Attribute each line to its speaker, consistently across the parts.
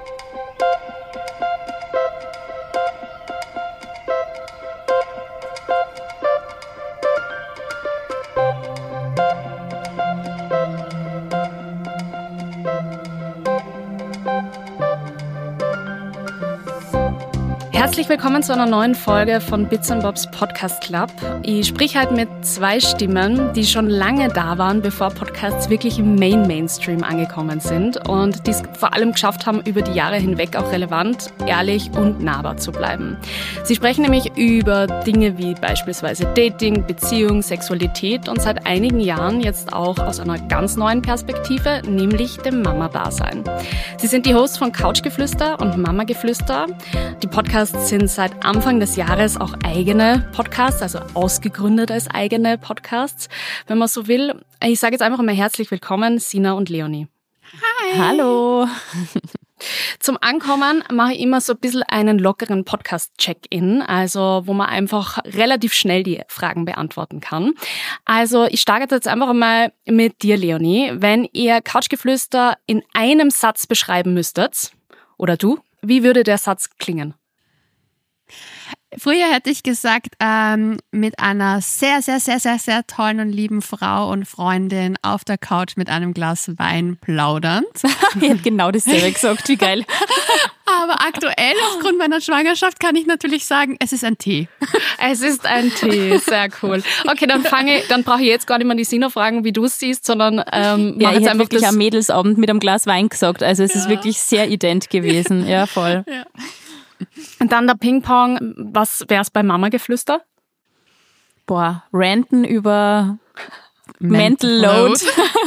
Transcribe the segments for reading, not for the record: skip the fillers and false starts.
Speaker 1: Herzlich willkommen zu einer neuen Folge von Bits & Bobs Podcast Club. Ich spreche halt mit zwei Stimmen, die schon lange da waren, bevor Podcasts wirklich im Mainstream angekommen sind und die es vor allem geschafft haben, über die Jahre hinweg auch relevant, ehrlich und nahbar zu bleiben. Sie sprechen nämlich über Dinge wie beispielsweise Dating, Beziehung, Sexualität und seit einigen Jahren jetzt auch aus einer ganz neuen Perspektive, nämlich dem Mama-Dasein. Sie sind die Hosts von Couchgeflüster und Mama-Geflüster. Die Podcasts sind seit Anfang des Jahres auch eigene Podcasts, also ausgegründet als eigene Podcasts, wenn man so will. Ich sage jetzt einfach mal herzlich willkommen, Sina und Leonie.
Speaker 2: Hi.
Speaker 1: Hallo. Zum Ankommen mache ich immer so ein bisschen einen lockeren Podcast-Check-In, also wo man einfach relativ schnell die Fragen beantworten kann. Also ich starte jetzt einfach mal mit dir, Leonie. Wenn ihr Couchgeflüster in einem Satz beschreiben müsstet, oder du, wie würde der Satz klingen?
Speaker 2: Früher hätte ich gesagt, mit einer sehr, sehr, sehr, sehr, sehr tollen und lieben Frau und Freundin auf der Couch mit einem Glas Wein plaudernd.
Speaker 3: Ich hätte genau dasselbe gesagt, wie geil.
Speaker 2: Aber aktuell, aufgrund meiner Schwangerschaft, kann ich natürlich sagen, es ist ein Tee.
Speaker 1: Es ist ein Tee, sehr cool. Okay, dann brauche ich jetzt gar nicht mehr die Sina fragen, wie du es siehst, sondern
Speaker 3: ich hätte wirklich am Mädelsabend mit einem Glas Wein gesagt. Also es ist wirklich sehr ident gewesen. Ja, voll.
Speaker 2: Ja.
Speaker 1: Und dann der Ping-Pong, was wär's bei Mama-Geflüster?
Speaker 3: Boah, ranten über Mental Load.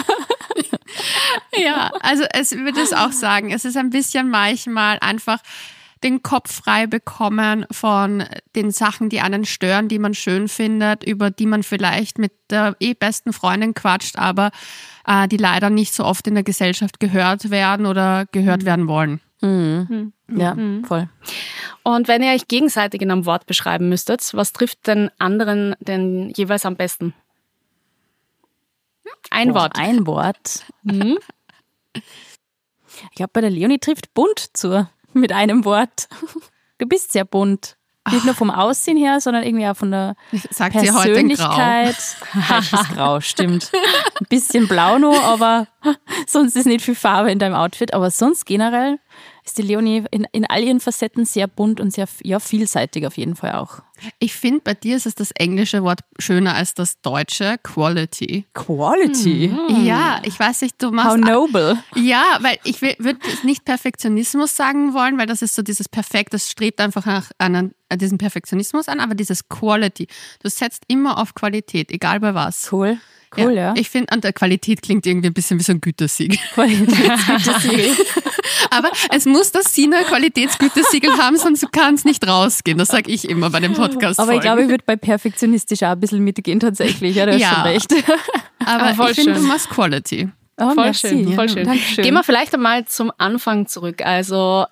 Speaker 2: Ja, also ich würde es auch sagen, es ist ein bisschen manchmal einfach den Kopf frei bekommen von den Sachen, die einen stören, die man schön findet, über die man vielleicht mit der besten Freundin quatscht, aber die leider nicht so oft in der Gesellschaft gehört werden oder gehört werden wollen.
Speaker 3: Mhm. Ja, voll.
Speaker 1: Und wenn ihr euch gegenseitig in einem Wort beschreiben müsstet, was trifft den anderen denn jeweils am besten? Ein Wort.
Speaker 3: Ein Wort.
Speaker 1: Mhm.
Speaker 3: Ich glaube, bei der Leonie trifft bunt zu, mit einem Wort. Du bist sehr bunt. Nicht nur vom Aussehen her, sondern irgendwie auch von der
Speaker 2: Sagt sie heute in Grau.
Speaker 3: Persönlichkeit. Welches Grau, stimmt. Ein bisschen blau noch, aber sonst ist nicht viel Farbe in deinem Outfit. Aber sonst generell ist die Leonie in all ihren Facetten sehr bunt und sehr vielseitig auf jeden Fall auch.
Speaker 2: Ich finde, bei dir ist es das englische Wort schöner als das deutsche, Quality.
Speaker 3: Quality?
Speaker 2: Ja, ich weiß nicht, du machst...
Speaker 3: How noble.
Speaker 2: Ja, weil ich würde nicht Perfektionismus sagen wollen, weil das ist so dieses Perfekt, das strebt einfach nach diesen Perfektionismus an, aber dieses Quality. Du setzt immer auf Qualität, egal bei was.
Speaker 3: Cool, ja.
Speaker 2: Ich finde, an der Qualität klingt irgendwie ein bisschen wie so ein Gütesiegel.
Speaker 3: Qualitätsgütesiegel.
Speaker 2: Aber es muss das Sina Qualitätsgütesiegel haben, sonst kann es nicht rausgehen. Das sage ich immer bei dem Podcast.
Speaker 3: Aber ich glaube, ich würde bei perfektionistisch auch ein bisschen mitgehen tatsächlich. Ja, du hast schon recht.
Speaker 2: Aber ich finde, du machst Quality.
Speaker 3: Oh,
Speaker 1: voll
Speaker 3: merci.
Speaker 1: schön, voll schön.
Speaker 3: Dankeschön.
Speaker 1: Gehen wir vielleicht einmal zum Anfang zurück. Also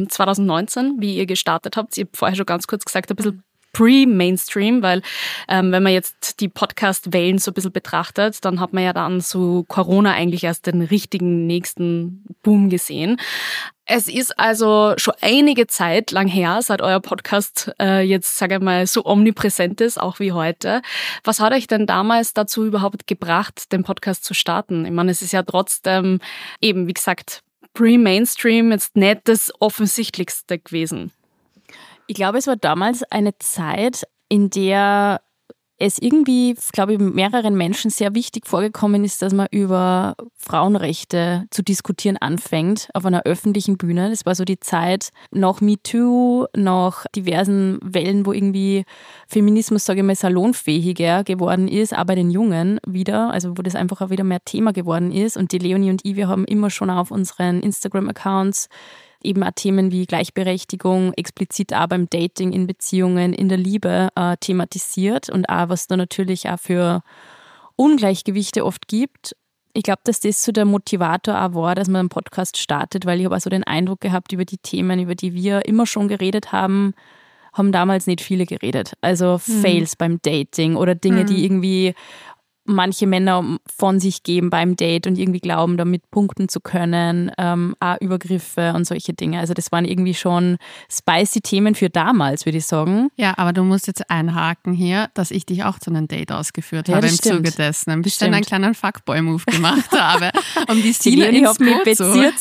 Speaker 1: 2019, wie ihr gestartet habt. Ihr habt vorher schon ganz kurz gesagt, ein bisschen Pre-Mainstream, weil wenn man jetzt die Podcast-Wellen so ein bisschen betrachtet, dann hat man ja dann so Corona eigentlich erst den richtigen nächsten Boom gesehen. Es ist also schon einige Zeit lang her, seit euer Podcast jetzt, sage ich mal, so omnipräsent ist, auch wie heute. Was hat euch denn damals dazu überhaupt gebracht, den Podcast zu starten? Ich meine, es ist ja trotzdem eben, wie gesagt, Pre-Mainstream jetzt nicht das Offensichtlichste gewesen.
Speaker 3: Ich glaube, es war damals eine Zeit, in der es irgendwie, glaube ich, mehreren Menschen sehr wichtig vorgekommen ist, dass man über Frauenrechte zu diskutieren anfängt auf einer öffentlichen Bühne. Das war so die Zeit nach MeToo, nach diversen Wellen, wo irgendwie Feminismus, sage ich mal, salonfähiger geworden ist, auch bei den Jungen wieder, also wo das einfach auch wieder mehr Thema geworden ist. Und die Leonie und ich, wir haben immer schon auf unseren Instagram-Accounts eben auch Themen wie Gleichberechtigung, explizit auch beim Dating, in Beziehungen, in der Liebe thematisiert und auch, was da natürlich auch für Ungleichgewichte oft gibt. Ich glaube, dass das so der Motivator auch war, dass man einen Podcast startet, weil ich habe auch so den Eindruck gehabt, über die Themen, über die wir immer schon geredet haben damals nicht viele geredet. Also Fails beim Dating oder Dinge, die irgendwie manche Männer von sich geben beim Date und irgendwie glauben, damit punkten zu können, auch Übergriffe und solche Dinge. Also das waren irgendwie schon spicy Themen für damals, würde ich sagen.
Speaker 2: Ja, aber du musst jetzt einhaken hier, dass ich dich auch zu einem Date ausgeführt habe im Zuge dessen. Ein bisschen einen kleinen Fuckboy-Move gemacht habe, um die Stile ins Boot zu holen.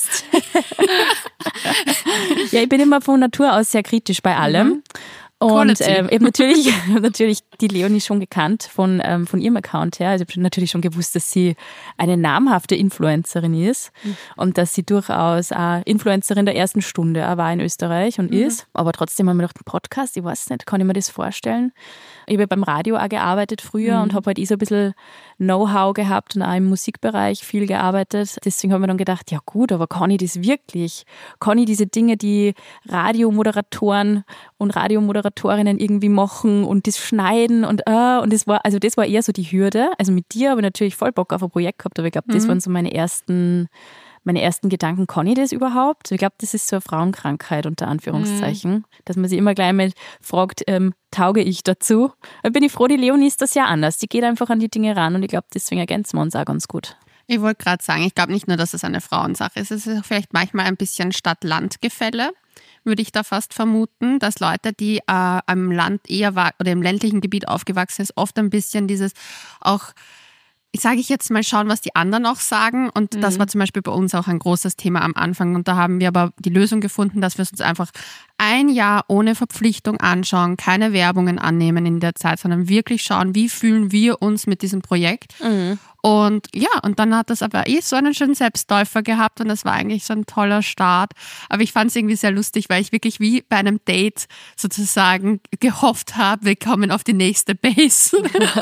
Speaker 3: Ja, ich bin immer von Natur aus sehr kritisch bei allem. Und ich habe natürlich die Leonie schon gekannt von ihrem Account her. Also ich habe natürlich schon gewusst, dass sie eine namhafte Influencerin ist und dass sie durchaus auch Influencerin der ersten Stunde auch war in Österreich und ist. Aber trotzdem haben wir gedacht, Podcast, ich weiß nicht, kann ich mir das vorstellen? Ich habe beim Radio auch gearbeitet früher und habe halt so ein bisschen Know-how gehabt und auch im Musikbereich viel gearbeitet. Deswegen habe ich mir dann gedacht, ja gut, aber kann ich das wirklich? Kann ich diese Dinge, die Radiomoderatoren und Radiomoderatorinnen irgendwie machen und das schneiden und das war eher so die Hürde. Also mit dir habe ich natürlich voll Bock auf ein Projekt gehabt, aber ich glaube, das waren so meine ersten Gedanken, kann ich das überhaupt? Ich glaube, das ist so eine Frauenkrankheit unter Anführungszeichen, dass man sich immer gleich mal fragt, tauge ich dazu? Da bin ich froh, die Leonie ist das ja anders. Die geht einfach an die Dinge ran und ich glaube, deswegen ergänzen wir uns auch ganz gut.
Speaker 2: Ich wollte gerade sagen, ich glaube nicht nur, dass es eine Frauensache ist, es ist vielleicht manchmal ein bisschen Stadt-Land-Gefälle, würde ich da fast vermuten, dass Leute, die am Land oder im ländlichen Gebiet aufgewachsen sind, oft ein bisschen dieses auch, sage ich jetzt mal, schauen, was die anderen auch sagen. Und das war zum Beispiel bei uns auch ein großes Thema am Anfang. Und da haben wir aber die Lösung gefunden, dass wir es uns einfach ein Jahr ohne Verpflichtung anschauen, keine Werbungen annehmen in der Zeit, sondern wirklich schauen, wie fühlen wir uns mit diesem Projekt. Und ja, und dann hat das aber so einen schönen Selbstläufer gehabt und das war eigentlich so ein toller Start. Aber ich fand es irgendwie sehr lustig, weil ich wirklich wie bei einem Date sozusagen gehofft habe, wir kommen auf die nächste Base.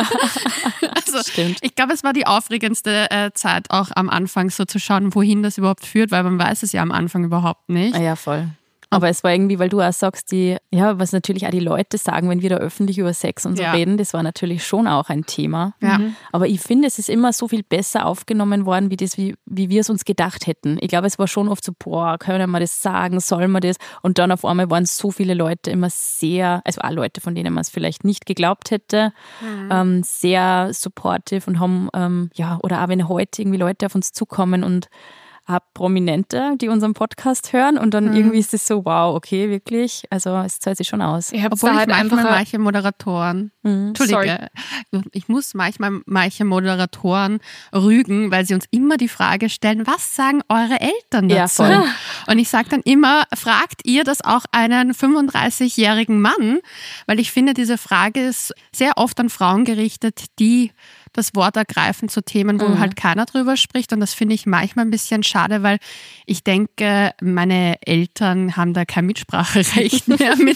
Speaker 2: Also
Speaker 3: Stimmt.
Speaker 2: ich glaube, es war die aufregendste Zeit auch am Anfang, so zu schauen, wohin das überhaupt führt, weil man weiß es ja am Anfang überhaupt nicht.
Speaker 3: Ja, voll. Aber es war irgendwie, weil du auch sagst, was natürlich auch die Leute sagen, wenn wir da öffentlich über Sex und so reden, das war natürlich schon auch ein Thema.
Speaker 2: Ja.
Speaker 3: Aber ich finde, es ist immer so viel besser aufgenommen worden, wie wir es uns gedacht hätten. Ich glaube, es war schon oft so, können wir das sagen, soll man das? Und dann auf einmal waren so viele Leute immer also auch Leute, von denen man es vielleicht nicht geglaubt hätte, sehr supportive und haben, oder auch wenn heute irgendwie Leute auf uns zukommen und habe Prominente, die unseren Podcast hören und dann irgendwie ist es so, wow, okay, wirklich, also es zahlt sich schon aus.
Speaker 2: Obwohl ich manchmal manche Moderatoren, Entschuldige, ich muss manchmal manche Moderatoren rügen, weil sie uns immer die Frage stellen, was sagen eure Eltern dazu?
Speaker 3: Ja, voll.
Speaker 2: Und ich sage dann immer, fragt ihr das auch einen 35-jährigen Mann? Weil ich finde, diese Frage ist sehr oft an Frauen gerichtet, die das Wort ergreifen zu Themen, wo halt keiner drüber spricht. Und das finde ich manchmal ein bisschen schade, weil ich denke, meine Eltern haben da kein Mitspracherecht mehr mit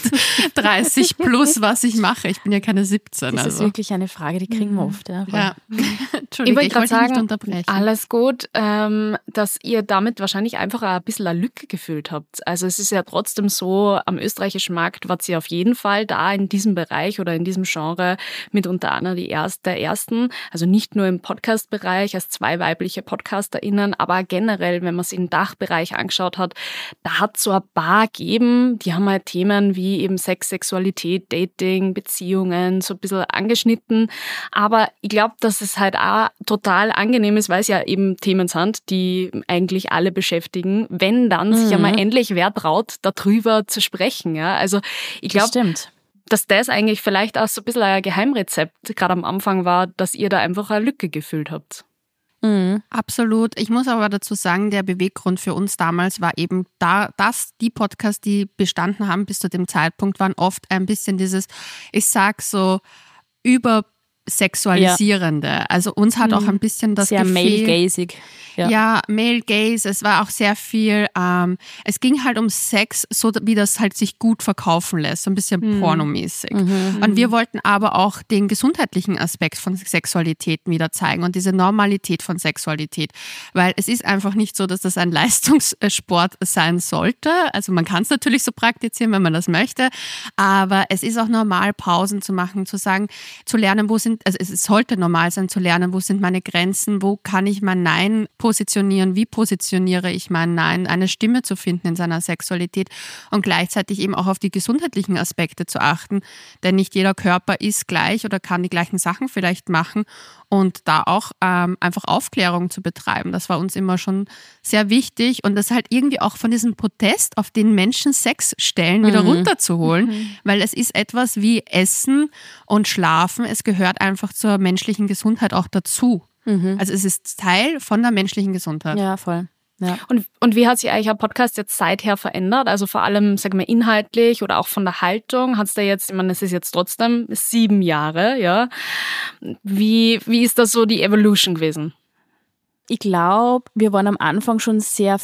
Speaker 2: 30 plus, was ich mache. Ich bin ja keine 17.
Speaker 3: Das ist wirklich eine Frage, die kriegen wir oft. Ja.
Speaker 2: Entschuldigung, ich wollte
Speaker 1: sagen,
Speaker 2: nicht unterbrechen.
Speaker 1: Alles gut, dass ihr damit wahrscheinlich einfach ein bisschen eine Lücke gefüllt habt. Also es ist ja trotzdem so, am österreichischen Markt wart ihr auf jeden Fall da in diesem Bereich oder in diesem Genre mitunter einer der ersten. Also nicht nur im Podcast-Bereich als 2 weibliche PodcasterInnen, aber generell, wenn man es im Dachbereich angeschaut hat, da hat es so ein paar gegeben, die haben halt Themen wie eben Sex, Sexualität, Dating, Beziehungen so ein bisschen angeschnitten. Aber ich glaube, dass es halt auch total angenehm ist, weil es ja eben Themen sind, die eigentlich alle beschäftigen, wenn dann sich einmal endlich wer traut, darüber zu sprechen. Ja? Also ich glaube, dass das eigentlich vielleicht auch so ein bisschen ein Geheimrezept gerade am Anfang war, dass ihr da einfach eine Lücke gefüllt habt.
Speaker 2: Absolut. Ich muss aber dazu sagen, der Beweggrund für uns damals war eben dass die Podcasts, die bestanden haben bis zu dem Zeitpunkt, waren oft ein bisschen dieses, ich sag so, übersexualisierende. Also uns hat auch ein bisschen das
Speaker 3: sehr
Speaker 2: Gefühl...
Speaker 3: male-gazig.
Speaker 2: Ja, Male Gaze, es war auch sehr viel, es ging halt um Sex, so wie das halt sich gut verkaufen lässt, so ein bisschen pornomäßig. Und wir wollten aber auch den gesundheitlichen Aspekt von Sexualität wieder zeigen und diese Normalität von Sexualität, weil es ist einfach nicht so, dass das ein Leistungssport sein sollte. Also man kann es natürlich so praktizieren, wenn man das möchte, aber es ist auch normal, Pausen zu machen, zu sagen, zu lernen, wo sind es sollte normal sein zu lernen, wo sind meine Grenzen, wo kann ich mein Nein positionieren, wie positioniere ich mein Nein, eine Stimme zu finden in seiner Sexualität und gleichzeitig eben auch auf die gesundheitlichen Aspekte zu achten, denn nicht jeder Körper ist gleich oder kann die gleichen Sachen vielleicht machen und da auch einfach Aufklärung zu betreiben. Das war uns immer schon sehr wichtig und das halt irgendwie auch von diesem Protest, auf den Menschen Sex stellen, wieder runterzuholen, weil es ist etwas wie Essen und Schlafen, es gehört einfach zur menschlichen Gesundheit auch dazu. Also es ist Teil von der menschlichen Gesundheit.
Speaker 3: Ja, voll. Ja.
Speaker 1: Und wie hat sich eigentlich ein Podcast jetzt seither verändert? Also vor allem, sagen wir, inhaltlich oder auch von der Haltung? Hat es da jetzt, ich meine, es ist jetzt trotzdem 7 Jahre, ja. Wie ist das so die Evolution gewesen?
Speaker 3: Ich glaube, wir waren am Anfang schon sehr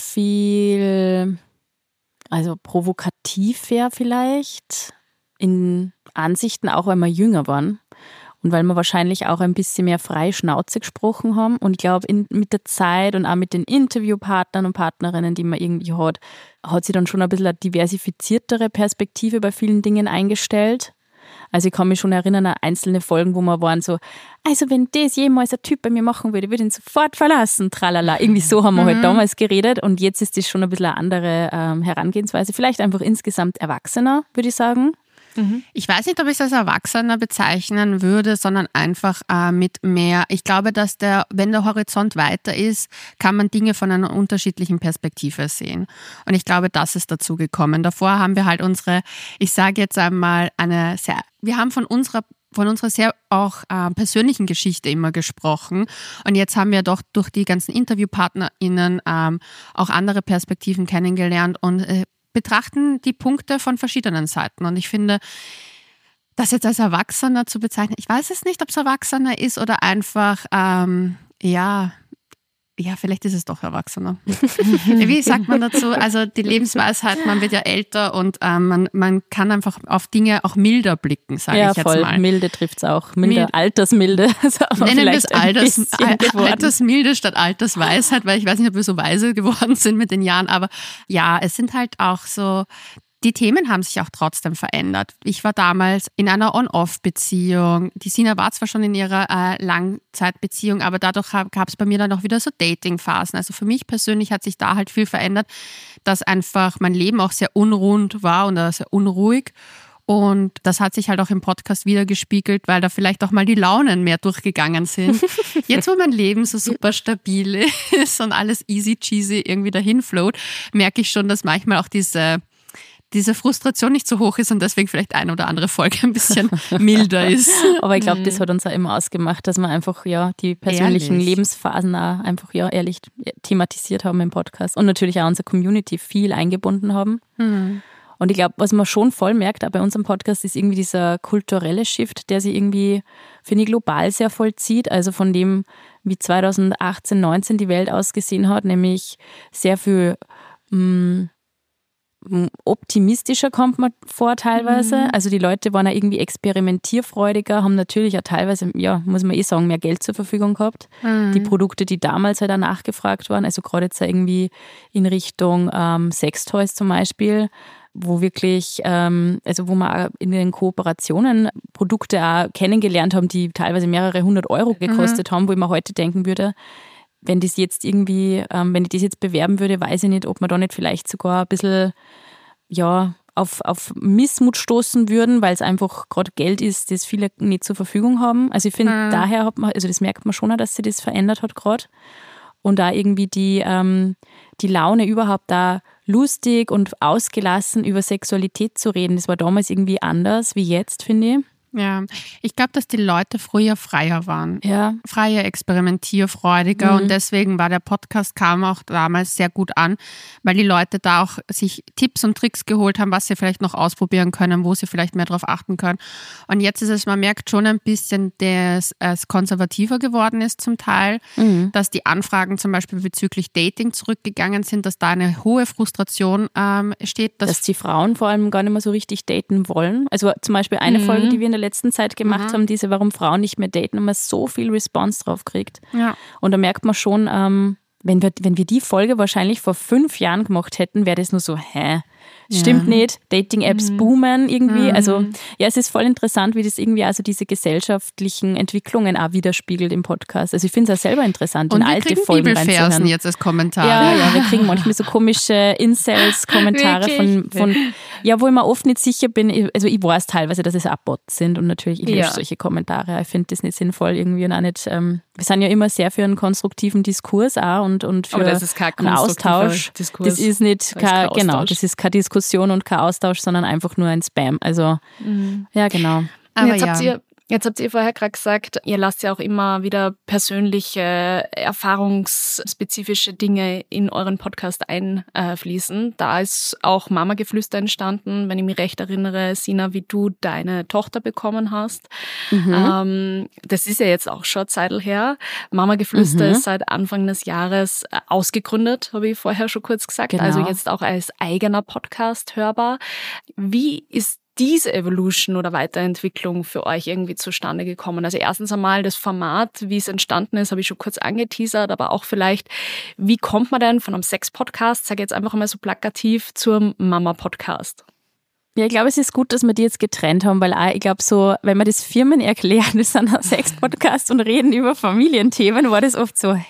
Speaker 3: viel, also provokativer vielleicht, in Ansichten, auch weil wir jünger waren. Und weil wir wahrscheinlich auch ein bisschen mehr freie Schnauze gesprochen haben. Und ich glaube, mit der Zeit und auch mit den Interviewpartnern und Partnerinnen, die man irgendwie hat sich dann schon ein bisschen eine diversifiziertere Perspektive bei vielen Dingen eingestellt. Also ich kann mich schon erinnern an einzelne Folgen, wo wir waren so, also wenn das jemals ein Typ bei mir machen würde, würde ich ihn sofort verlassen, tralala. Irgendwie so haben wir halt damals geredet und jetzt ist das schon ein bisschen eine andere Herangehensweise. Vielleicht einfach insgesamt erwachsener, würde ich sagen.
Speaker 2: Ich weiß nicht, ob ich es als Erwachsener bezeichnen würde, sondern einfach mit mehr. Ich glaube, dass wenn der Horizont weiter ist, kann man Dinge von einer unterschiedlichen Perspektive sehen. Und ich glaube, das ist dazu gekommen. Davor haben wir halt ich sage jetzt einmal, wir haben von unserer sehr auch persönlichen Geschichte immer gesprochen. Und jetzt haben wir doch durch die ganzen InterviewpartnerInnen auch andere Perspektiven kennengelernt und betrachten die Punkte von verschiedenen Seiten. Und ich finde, das jetzt als Erwachsener zu bezeichnen, ich weiß es nicht, ob es Erwachsener ist oder einfach, vielleicht ist es doch Erwachsener. Wie sagt man dazu? Also die Lebensweisheit, man wird ja älter und man kann einfach auf Dinge auch milder blicken, sage ich jetzt mal. Ja, voll,
Speaker 3: milde trifft es auch. Altersmilde.
Speaker 2: Nennen wir es Altersmilde statt Altersweisheit, weil ich weiß nicht, ob wir so weise geworden sind mit den Jahren, aber ja, es sind halt auch so, die Themen haben sich auch trotzdem verändert. Ich war damals in einer On-Off-Beziehung. Die Sina war zwar schon in ihrer Langzeitbeziehung, aber dadurch gab es bei mir dann auch wieder so Dating-Phasen. Also für mich persönlich hat sich da halt viel verändert, dass einfach mein Leben auch sehr unrund war und sehr unruhig. Und das hat sich halt auch im Podcast wiedergespiegelt, weil da vielleicht auch mal die Launen mehr durchgegangen sind. Jetzt, wo mein Leben so super stabil ist und alles easy cheesy irgendwie dahin float, merke ich schon, dass manchmal auch diese Frustration nicht so hoch ist und deswegen vielleicht eine oder andere Folge ein bisschen milder ist.
Speaker 3: Aber ich glaube, das hat uns auch immer ausgemacht, dass wir einfach die persönlichen Lebensphasen auch einfach ehrlich thematisiert haben im Podcast und natürlich auch unsere Community viel eingebunden haben. Und ich glaube, was man schon voll merkt, auch bei unserem Podcast, ist irgendwie dieser kulturelle Shift, der sich irgendwie, finde ich, global sehr vollzieht. Also von dem, wie 2018, 19 die Welt ausgesehen hat, nämlich sehr viel optimistischer kommt man vor teilweise. Also die Leute waren ja irgendwie experimentierfreudiger, haben natürlich ja teilweise, muss man sagen, mehr Geld zur Verfügung gehabt. Die Produkte, die damals halt auch nachgefragt waren, also gerade jetzt irgendwie in Richtung Sextoys zum Beispiel, wo wirklich, wo wir auch in den Kooperationen Produkte auch kennengelernt haben, die teilweise mehrere 100 Euro gekostet haben, wo ich mir heute denken würde, wenn ich das jetzt bewerben würde, weiß ich nicht, ob wir da nicht vielleicht sogar ein bisschen auf Missmut stoßen würden, weil es einfach gerade Geld ist, das viele nicht zur Verfügung haben. Also ich finde, daher das merkt man schon auch, dass sich das verändert hat gerade. Und da irgendwie die Laune überhaupt da lustig und ausgelassen über Sexualität zu reden, das war damals irgendwie anders wie jetzt, finde ich.
Speaker 2: Ja, ich glaube, dass die Leute früher freier waren.
Speaker 3: Ja.
Speaker 2: Freier, experimentierfreudiger und deswegen war der Podcast, kam auch damals sehr gut an, weil die Leute da auch sich Tipps und Tricks geholt haben, was sie vielleicht noch ausprobieren können, wo sie vielleicht mehr darauf achten können. Und jetzt ist es, man merkt schon ein bisschen, dass es konservativer geworden ist zum Teil, dass die Anfragen zum Beispiel bezüglich Dating zurückgegangen sind, dass da eine hohe Frustration steht.
Speaker 3: Dass die Frauen vor allem gar nicht mehr so richtig daten wollen. Also zum Beispiel eine Folge, die wir in der letzten Zeit gemacht haben, warum Frauen nicht mehr daten, und man so viel Response drauf kriegt.
Speaker 2: Ja.
Speaker 3: Und da merkt man schon, wenn wir die Folge wahrscheinlich vor 5 Jahren gemacht hätten, wäre das nur so, stimmt nicht, Dating-Apps boomen irgendwie. Also ja, es ist voll interessant, wie das irgendwie also diese gesellschaftlichen Entwicklungen auch widerspiegelt im Podcast. Also ich finde es auch selber interessant,
Speaker 2: und
Speaker 3: in alte Folgen
Speaker 2: Bibelfersen
Speaker 3: reinzuhören.
Speaker 2: jetzt als Kommentar.
Speaker 3: Ja, wir kriegen manchmal so komische Incels-Kommentare von, ja, wo ich mir oft nicht sicher bin, also ich weiß teilweise, dass es auch Bots sind und natürlich, ich lösche solche Kommentare. Ich finde das nicht sinnvoll irgendwie und auch nicht, wir sind ja immer sehr für einen konstruktiven Diskurs auch und für
Speaker 1: aber das ist kein
Speaker 3: einen Austausch.
Speaker 1: Diskurs.
Speaker 3: Das ist nicht, genau, das ist keine Diskussion und kein Austausch, sondern einfach nur ein Spam. Also, ja, genau.
Speaker 2: Aber
Speaker 1: Jetzt habt ihr vorher gerade gesagt, ihr lasst ja auch immer wieder persönliche, erfahrungsspezifische Dinge in euren Podcast einfließen. Da ist auch Mama-Geflüster entstanden, wenn ich mich recht erinnere, Sina, wie du deine Tochter bekommen hast. Das ist ja jetzt auch schon eine Zeit her. Mama-Geflüster ist seit Anfang des Jahres ausgegründet, habe ich vorher schon kurz gesagt.
Speaker 3: Genau.
Speaker 1: Also jetzt auch als eigener Podcast hörbar. Wie ist diese Evolution oder Weiterentwicklung für euch irgendwie zustande gekommen? Also erstens einmal das Format, wie es entstanden ist, habe ich schon kurz angeteasert, aber auch vielleicht, wie kommt man denn von einem Sex-Podcast, sage jetzt einfach mal so plakativ, zum Mama-Podcast?
Speaker 3: Ja, ich glaube, es ist gut, dass wir die jetzt getrennt haben, weil auch, ich glaube so, wenn wir das Firmen erklären, das sind ein Sex-Podcast und reden über Familienthemen, war das oft so,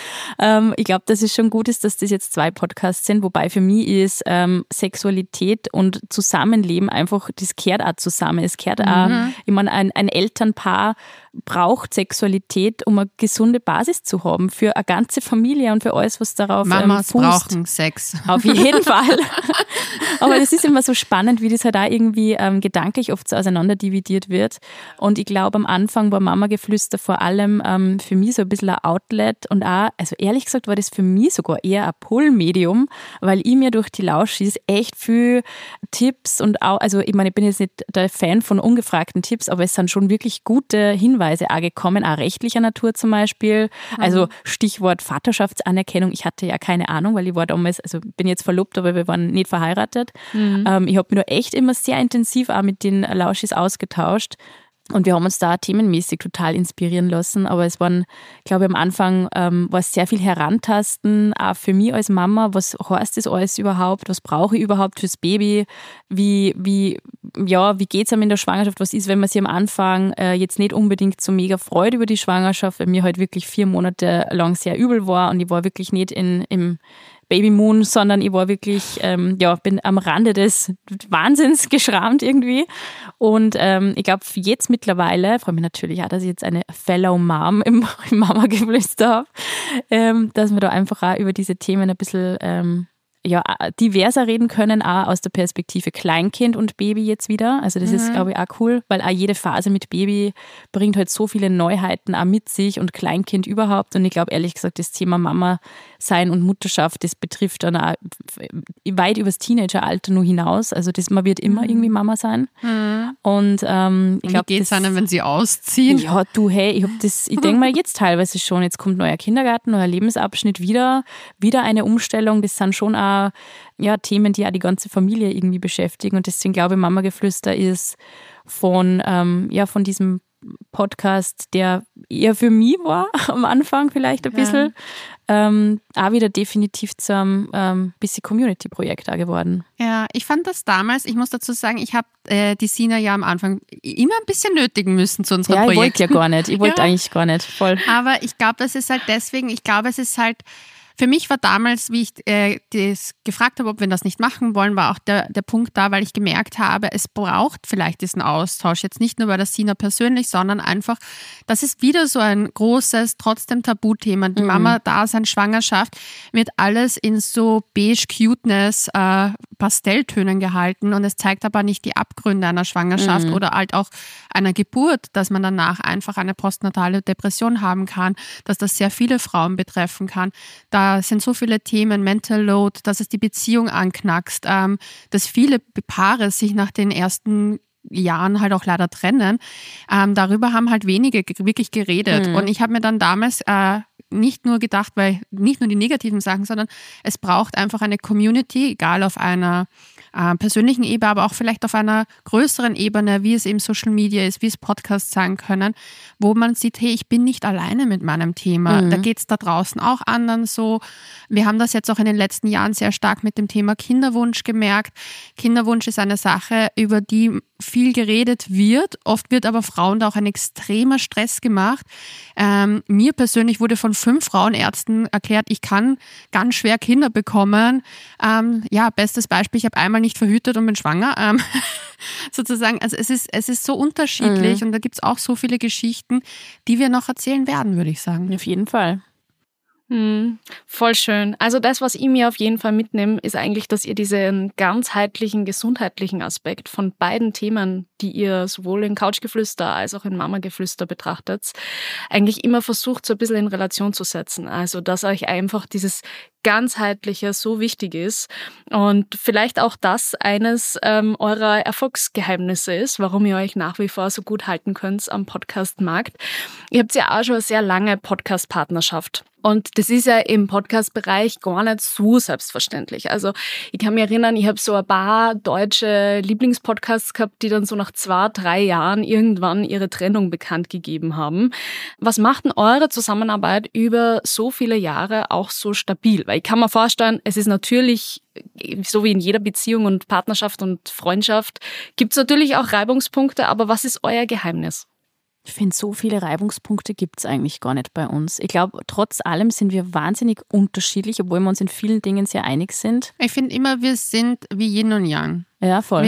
Speaker 3: ich glaube, dass es schon gut ist, dass das jetzt 2 Podcasts sind, wobei für mich ist Sexualität und Zusammenleben einfach, das gehört auch zusammen. Es gehört auch, ich meine, ein Elternpaar braucht Sexualität, um eine gesunde Basis zu haben für eine ganze Familie und für alles, was darauf
Speaker 2: Mamas
Speaker 3: fußt.
Speaker 2: brauchen Sex.
Speaker 3: Auf jeden Fall. Aber das ist immer so spannend, wie das halt auch irgendwie gedanklich oft so auseinanderdividiert wird. Und ich glaube, am Anfang war Mama-Geflüster vor allem für mich so ein bisschen ein Outlet und auch, also ehrlich gesagt war das für mich sogar eher ein Pull-Medium, weil ich mir durch die Lauschis echt viel Tipps und auch, also ich meine, ich bin jetzt nicht der Fan von ungefragten Tipps, aber es sind schon wirklich gute Hinweise auch gekommen, auch rechtlicher Natur zum Beispiel. Also Stichwort Vaterschaftsanerkennung. Ich hatte ja keine Ahnung, weil ich war damals, also bin jetzt verlobt, aber wir waren nicht verheiratet. Ich habe mich da echt immer sehr intensiv auch mit den Lauschis ausgetauscht. Und wir haben uns da themenmäßig total inspirieren lassen, aber es waren, glaube ich, am Anfang war es sehr viel Herantasten, auch für mich als Mama, was heißt das alles überhaupt, was brauche ich überhaupt fürs Baby, wie geht's einem in der Schwangerschaft, was ist, wenn man sich am Anfang jetzt nicht unbedingt so mega freut über die Schwangerschaft, weil mir halt wirklich 4 Monate lang sehr übel war und ich war wirklich nicht im Babymoon, sondern ich war wirklich, bin am Rande des Wahnsinns geschrammt irgendwie. Und ich glaube, jetzt mittlerweile, freue mich natürlich auch, dass ich jetzt eine Fellow Mom im Mama-Geflüster habe, dass wir da einfach auch über diese Themen ein bisschen diverser reden können, auch aus der Perspektive Kleinkind und Baby jetzt wieder. Also das ist, glaube ich, auch cool, weil auch jede Phase mit Baby bringt halt so viele Neuheiten auch mit sich und Kleinkind überhaupt. Und ich glaube, ehrlich gesagt, das Thema Mama sein und Mutterschaft, das betrifft dann auch weit übers Teenageralter nur hinaus. Also man wird immer irgendwie Mama sein. Und ich glaube,
Speaker 2: wie geht's einem, wenn sie ausziehen?
Speaker 3: Ja, ich denke mal jetzt teilweise schon, jetzt kommt neuer Kindergarten, neuer Lebensabschnitt, wieder eine Umstellung. Das sind schon auch Themen, die auch die ganze Familie irgendwie beschäftigen. Und deswegen glaube ich, Mama-Geflüster ist von diesem Podcast, der eher für mich war, am Anfang vielleicht ein bisschen, auch wieder definitiv zu einem bisschen Community-Projekt auch geworden.
Speaker 2: Ja, ich fand das damals, ich muss dazu sagen, ich habe die Sina ja am Anfang immer ein bisschen nötigen müssen zu unserem Projekt.
Speaker 3: Ja, ich wollte ja gar nicht. Ich wollte eigentlich gar nicht. Voll.
Speaker 2: Aber ich glaube, das ist halt deswegen, es ist halt, für mich war damals, wie ich das gefragt habe, ob wir das nicht machen wollen, war auch der Punkt da, weil ich gemerkt habe, es braucht vielleicht diesen Austausch, jetzt nicht nur bei der Sina persönlich, sondern einfach, das ist wieder so ein großes, trotzdem Tabuthema. Die Mama-Dasein, Schwangerschaft wird alles in so beige-Cuteness, Pastelltönen gehalten und es zeigt aber nicht die Abgründe einer Schwangerschaft oder halt auch einer Geburt, dass man danach einfach eine postnatale Depression haben kann, dass das sehr viele Frauen betreffen kann. Da sind so viele Themen, Mental Load, dass es die Beziehung anknackst, dass viele Paare sich nach den ersten Jahren halt auch leider trennen. Darüber haben halt wenige wirklich geredet. Und ich habe mir dann damals nicht nur gedacht, weil nicht nur die negativen Sachen, sondern es braucht einfach eine Community, egal auf einer persönlichen Ebene, aber auch vielleicht auf einer größeren Ebene, wie es eben Social Media ist, wie es Podcasts sein können, wo man sieht, hey, ich bin nicht alleine mit meinem Thema. Da geht es da draußen auch anderen so. Wir haben das jetzt auch in den letzten Jahren sehr stark mit dem Thema Kinderwunsch gemerkt. Kinderwunsch ist eine Sache, über die viel geredet wird. Oft wird aber Frauen da auch ein extremer Stress gemacht. Mir persönlich wurde von 5 Frauenärzten erklärt, ich kann ganz schwer Kinder bekommen. Bestes Beispiel, ich habe einmal nicht verhütet und bin schwanger. Sozusagen, also es ist so unterschiedlich und da gibt es auch so viele Geschichten, die wir noch erzählen werden, würde ich sagen.
Speaker 3: Auf jeden Fall.
Speaker 1: Voll schön. Also das, was ich mir auf jeden Fall mitnehme, ist eigentlich, dass ihr diesen ganzheitlichen, gesundheitlichen Aspekt von beiden Themen, die ihr sowohl in Couchgeflüster als auch in Mamageflüster betrachtet, eigentlich immer versucht, so ein bisschen in Relation zu setzen. Also dass euch einfach dieses Ganzheitliche so wichtig ist und vielleicht auch das eines eurer Erfolgsgeheimnisse ist, warum ihr euch nach wie vor so gut halten könnt am Podcast-Markt. Ihr habt ja auch schon eine sehr lange Podcast-Partnerschaft. Und das ist ja im Podcast-Bereich gar nicht so selbstverständlich. Also ich kann mich erinnern, ich habe so ein paar deutsche Lieblingspodcasts gehabt, die dann so nach 2-3 Jahren irgendwann ihre Trennung bekannt gegeben haben. Was macht denn eure Zusammenarbeit über so viele Jahre auch so stabil? Weil ich kann mir vorstellen, es ist natürlich, so wie in jeder Beziehung und Partnerschaft und Freundschaft, gibt es natürlich auch Reibungspunkte, aber was ist euer Geheimnis?
Speaker 3: Ich finde, so viele Reibungspunkte gibt es eigentlich gar nicht bei uns. Ich glaube, trotz allem sind wir wahnsinnig unterschiedlich, obwohl wir uns in vielen Dingen sehr einig sind.
Speaker 2: Ich finde immer, wir sind wie Yin und Yang.
Speaker 3: Ja, voll.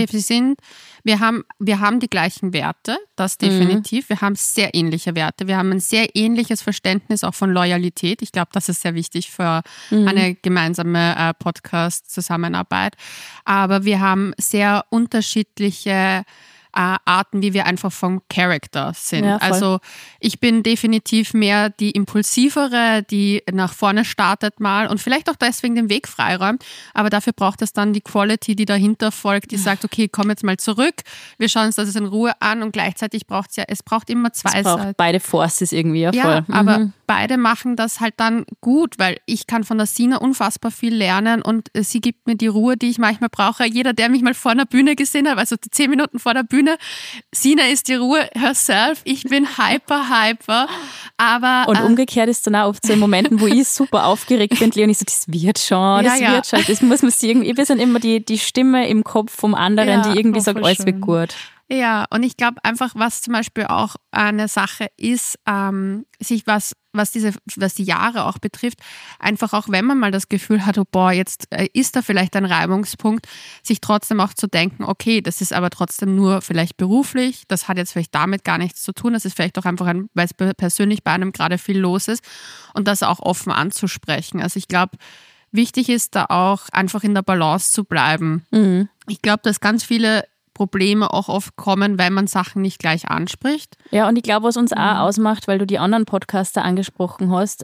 Speaker 2: Wir haben die gleichen Werte, das definitiv. Wir haben sehr ähnliche Werte. Wir haben ein sehr ähnliches Verständnis auch von Loyalität. Ich glaube, das ist sehr wichtig für eine gemeinsame Podcast-Zusammenarbeit. Aber wir haben sehr unterschiedliche Arten, wie wir einfach vom Charakter sind.
Speaker 3: Ja,
Speaker 2: also ich bin definitiv mehr die impulsivere, die nach vorne startet mal und vielleicht auch deswegen den Weg freiräumt, aber dafür braucht es dann die Quality, die dahinter folgt, die sagt, okay, komm jetzt mal zurück, wir schauen uns das in Ruhe an und gleichzeitig braucht es braucht immer zwei Seiten. Es braucht
Speaker 3: beide Forces irgendwie, ja voll.
Speaker 2: Ja, aber beide machen das halt dann gut, weil ich kann von der Sina unfassbar viel lernen und sie gibt mir die Ruhe, die ich manchmal brauche. Jeder, der mich mal vor einer Bühne gesehen hat, also 10 Minuten vor der Bühne, Sina ist die Ruhe herself, ich bin hyper, aber...
Speaker 3: Und umgekehrt ist dann auch oft so in Momenten, wo ich super aufgeregt bin, Leonie so, das wird schon, das muss man sich irgendwie, wir sind immer die Stimme im Kopf vom anderen, die irgendwie sagt, alles wird gut.
Speaker 2: Ja, und ich glaube einfach, was zum Beispiel auch eine Sache ist, sich was die Jahre auch betrifft, einfach auch, wenn man mal das Gefühl hat, oh boah, jetzt ist da vielleicht ein Reibungspunkt, sich trotzdem auch zu denken, okay, das ist aber trotzdem nur vielleicht beruflich, das hat jetzt vielleicht damit gar nichts zu tun, das ist vielleicht auch einfach, weil es persönlich bei einem gerade viel los ist und das auch offen anzusprechen. Also ich glaube, wichtig ist da auch einfach in der Balance zu bleiben. Ich glaube, dass ganz viele Probleme auch oft kommen, weil man Sachen nicht gleich anspricht.
Speaker 3: Ja, und ich glaube, was uns auch ausmacht, weil du die anderen Podcaster angesprochen hast,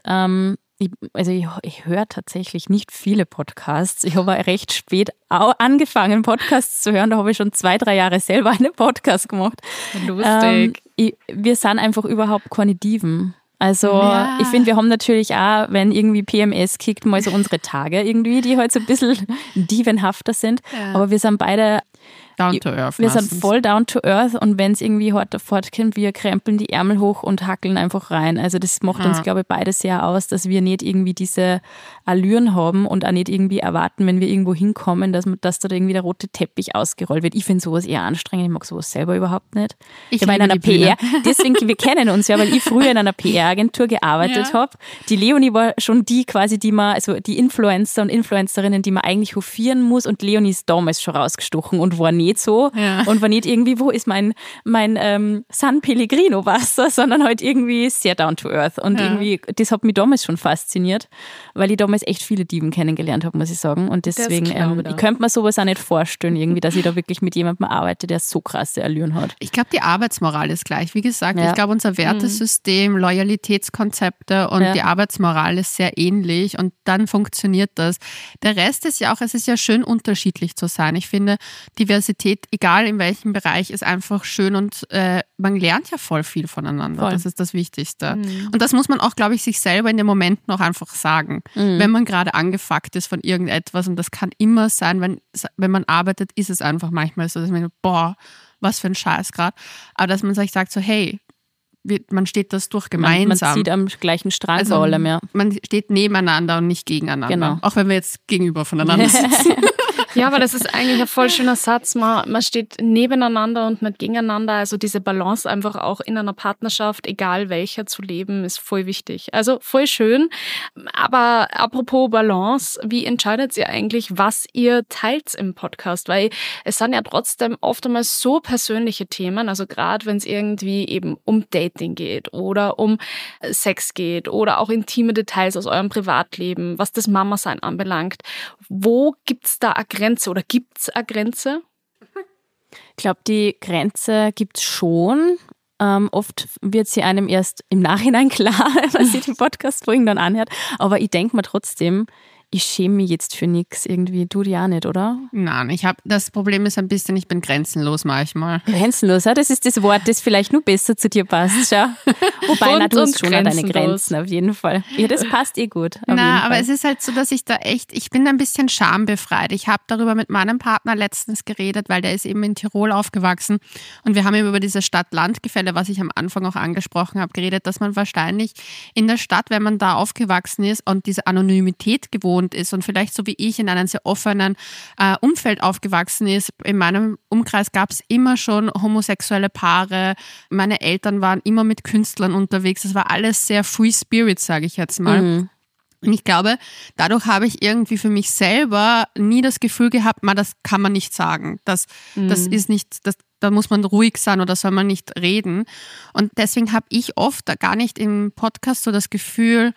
Speaker 3: ich höre tatsächlich nicht viele Podcasts. Ich habe recht spät angefangen, Podcasts zu hören. Da habe ich schon 2-3 Jahre selber einen Podcast gemacht.
Speaker 1: Lustig.
Speaker 3: Wir sind einfach überhaupt keine Diven. Also ich finde, wir haben natürlich auch, wenn irgendwie PMS kickt, mal so unsere Tage irgendwie, die halt so ein bisschen dievenhafter sind. Ja. Aber wir sind beide
Speaker 2: down to earth.
Speaker 3: Wir sind voll down to earth und wenn es irgendwie hart fortkommt, wir krempeln die Ärmel hoch und hackeln einfach rein. Also das macht uns, glaube ich, beide sehr aus, dass wir nicht irgendwie diese Allüren haben und auch nicht irgendwie erwarten, wenn wir irgendwo hinkommen, dass da irgendwie der rote Teppich ausgerollt wird. Ich finde sowas eher anstrengend, ich mag sowas selber überhaupt nicht. Ich war in einer PR, deswegen, wir kennen uns ja, weil ich früher in einer PR-Agentur gearbeitet habe. Die Leonie war schon die quasi, die Influencer und Influencerinnen, die man eigentlich hofieren muss und Leonie ist damals schon rausgestochen und war nicht so und war nicht irgendwie, wo ist mein San Pellegrino Wasser, sondern halt irgendwie sehr down to earth und irgendwie, das hat mich damals schon fasziniert, weil ich damals echt viele Dieben kennengelernt habe, muss ich sagen, und deswegen, ich könnte mir sowas auch nicht vorstellen, irgendwie, dass ich da wirklich mit jemandem arbeite, der so krasse Allüren hat.
Speaker 2: Ich glaube, die Arbeitsmoral ist gleich, wie gesagt, ich glaube, unser Wertesystem, Loyalitätskonzepte und die Arbeitsmoral ist sehr ähnlich und dann funktioniert das. Der Rest ist ja auch, es ist ja schön unterschiedlich zu sein. Ich finde, Diversität, egal in welchem Bereich, ist einfach schön und man lernt ja voll viel voneinander. Voll. Das ist das Wichtigste. Und das muss man auch, glaube ich, sich selber in dem Moment noch einfach sagen. Wenn man gerade angefuckt ist von irgendetwas, und das kann immer sein, wenn man arbeitet, ist es einfach manchmal so, dass man denkt, boah, was für ein Scheiß gerade. Aber dass man sich sagt so, hey, man steht das durch gemeinsam.
Speaker 3: Man zieht am gleichen Strang vor allem, ja.
Speaker 2: Man steht nebeneinander und nicht gegeneinander.
Speaker 3: Genau.
Speaker 2: Auch wenn wir jetzt gegenüber voneinander sitzen.
Speaker 1: Ja, aber das ist eigentlich ein voll schöner Satz. Man steht nebeneinander und nicht gegeneinander. Also diese Balance einfach auch in einer Partnerschaft, egal welcher, zu leben, ist voll wichtig. Also voll schön. Aber apropos Balance, wie entscheidet ihr eigentlich, was ihr teilt im Podcast? Weil es sind ja trotzdem oft einmal so persönliche Themen. Also gerade wenn es irgendwie eben um Dating geht oder um Sex geht oder auch intime Details aus eurem Privatleben, was das Mama-Sein anbelangt. Wo gibt's da eine Grenze oder gibt's eine Grenze?
Speaker 3: Ich glaube, die Grenze gibt's schon. Oft wird sie einem erst im Nachhinein klar, wenn man sich den Podcast-Folgen dann anhört. Aber ich denke mir trotzdem, ich schäme mich jetzt für nichts irgendwie. Du ja nicht, oder?
Speaker 2: Nein, das Problem ist ein bisschen, ich bin grenzenlos manchmal.
Speaker 3: Grenzenlos, ja? Das ist das Wort, das vielleicht nur besser zu dir passt. Schau. Wobei, du hast schon an deine Grenzen, auf jeden Fall. Ja, das passt gut.
Speaker 2: Aber es ist halt so, dass ich bin ein bisschen schambefreit. Ich habe darüber mit meinem Partner letztens geredet, weil der ist eben in Tirol aufgewachsen und wir haben eben über diese Stadt-Land-Gefälle, was ich am Anfang auch angesprochen habe, geredet, dass man wahrscheinlich in der Stadt, wenn man da aufgewachsen ist und diese Anonymität gewohnt ist und vielleicht so wie ich in einem sehr offenen Umfeld aufgewachsen ist. In meinem Umkreis gab es immer schon homosexuelle Paare. Meine Eltern waren immer mit Künstlern unterwegs. Das war alles sehr Free Spirit, sage ich jetzt mal. Und ich glaube, dadurch habe ich irgendwie für mich selber nie das Gefühl gehabt, das kann man nicht sagen. Das ist nicht, da muss man ruhig sein oder soll man nicht reden. Und deswegen habe ich oft gar nicht im Podcast so das Gefühl,